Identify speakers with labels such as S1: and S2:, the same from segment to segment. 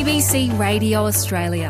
S1: ABC Radio Australia.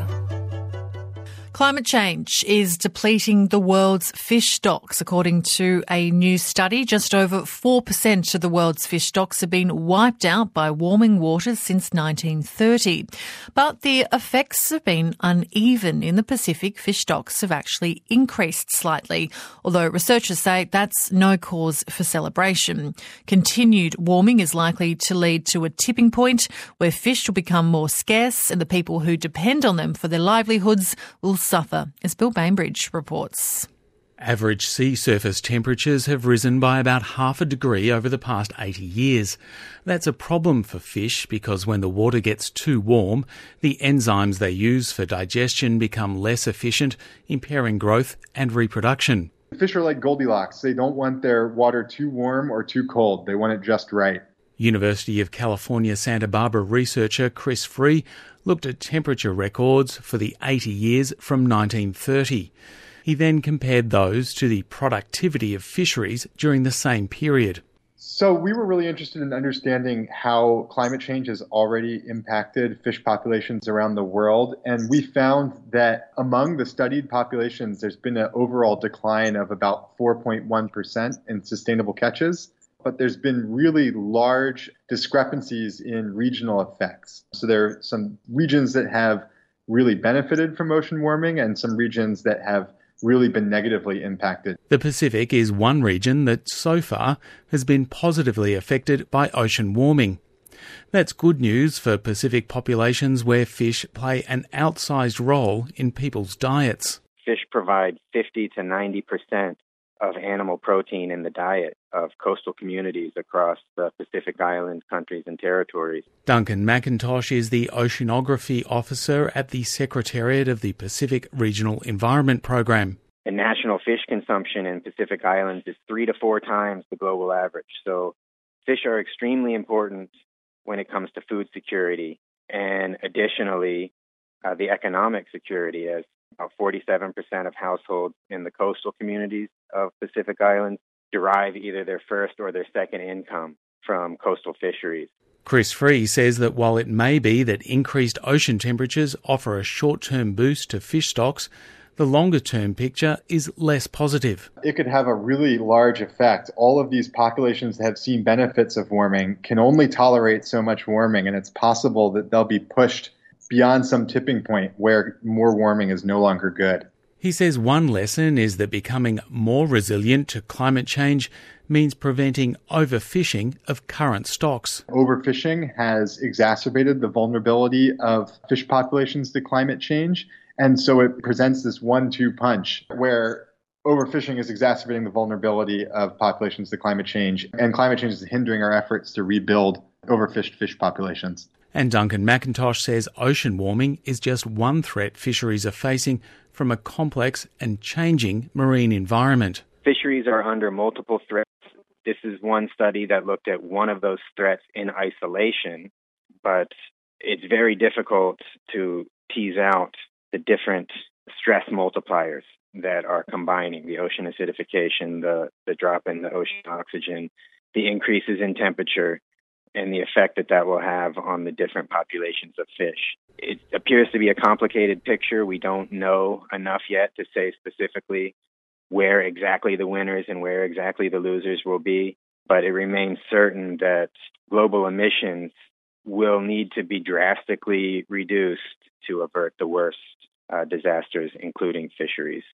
S2: Climate change is depleting the world's fish stocks. According to a new study, just over 4% of the world's fish stocks have been wiped out by warming waters since 1930. But the effects have been uneven. In the Pacific, fish stocks have actually increased slightly, although researchers say that's no cause for celebration. Continued warming is likely to lead to a tipping point where fish will become more scarce and the people who depend on them for their livelihoods will suffer, as Bill Bainbridge reports.
S3: Average sea surface temperatures have risen by about 0.5 degrees over the past 80 years. That's a problem for fish because when the water gets too warm, the enzymes they use for digestion become less efficient, impairing growth and reproduction.
S4: Fish are like Goldilocks. They don't want their water too warm or too cold. They want it just right. University of California, Santa Barbara researcher Chris Free looked at temperature records for the 80 years from 1930. He then compared those to the productivity of fisheries during the same period. So we were really interested in understanding how climate change has already impacted fish populations around the world. And we found that among the studied populations, there's been an overall decline of about 4.1% in sustainable catches. But there's been really large discrepancies in regional effects. So there are some regions that have really benefited from ocean warming and some regions that have really been negatively impacted. The Pacific is one region that so far has been positively affected by ocean warming. That's good news for Pacific populations where fish play an outsized role in people's diets. Fish provide 50 to 90% of animal protein in the diet of coastal communities across the Pacific Island countries and territories. Duncan McIntosh is the Oceanography Officer at the Secretariat of the Pacific Regional Environment Program. The national fish consumption in Pacific Islands is 3 to 4 times the global average. So fish are extremely important when it comes to food security and additionally the economic security, as about 47% of households in the coastal communities of Pacific Islands derive either their first or their second income from coastal fisheries. Chris Free says that while it may be that increased ocean temperatures offer a short-term boost to fish stocks, the longer-term picture is less positive. It could have a really large effect. All of these populations that have seen benefits of warming can only tolerate so much warming, and it's possible that they'll be pushed beyond some tipping point where more warming is no longer good. He says one lesson is that becoming more resilient to climate change means preventing overfishing of current stocks. Overfishing has exacerbated the vulnerability of fish populations to climate change, and so it presents this 1-2 punch where overfishing is exacerbating the vulnerability of populations to climate change, and climate change is hindering our efforts to rebuild overfished fish populations. And Duncan McIntosh says ocean warming is just one threat fisheries are facing from a complex and changing marine environment. Fisheries are under multiple threats. This is one study that looked at one of those threats in isolation, but it's very difficult to tease out the different stress multipliers that are combining the ocean acidification, the drop in the ocean oxygen, the increases in temperature, and the effect that will have on the different populations of fish. It appears to be a complicated picture. We don't know enough yet to say specifically where exactly the winners and where exactly the losers will be, but it remains certain that global emissions will need to be drastically reduced to avert the worst disasters, including fisheries.